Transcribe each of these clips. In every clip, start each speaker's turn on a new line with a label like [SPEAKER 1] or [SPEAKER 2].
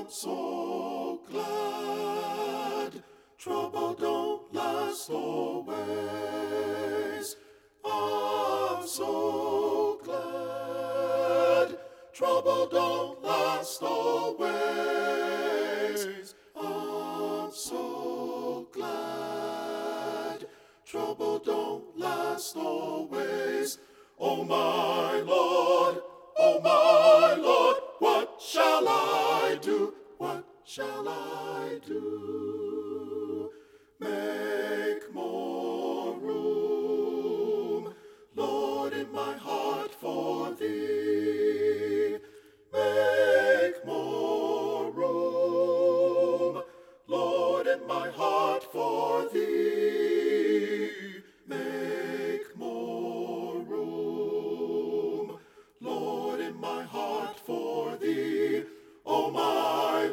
[SPEAKER 1] I'm so glad trouble don't last always. I'm so glad trouble don't last always. I'm so glad trouble don't last always. Oh my Lord, what shall I do? What shall I do? Make more room, Lord, in my heart for Thee. Make more room, Lord, in my heart for Thee. Make more room, Lord, in my heart for Thee. Oh my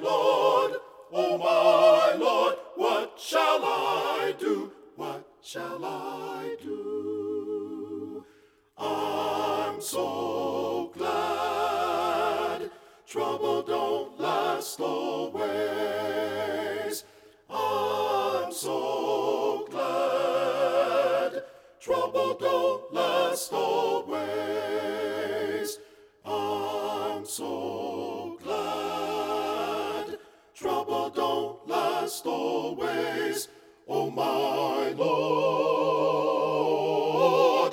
[SPEAKER 1] Lord, what shall I do? What shall I do? I'm so glad trouble don't last always. I'm so glad trouble don't last always. I'm so glad trouble don't last always. Oh my Lord,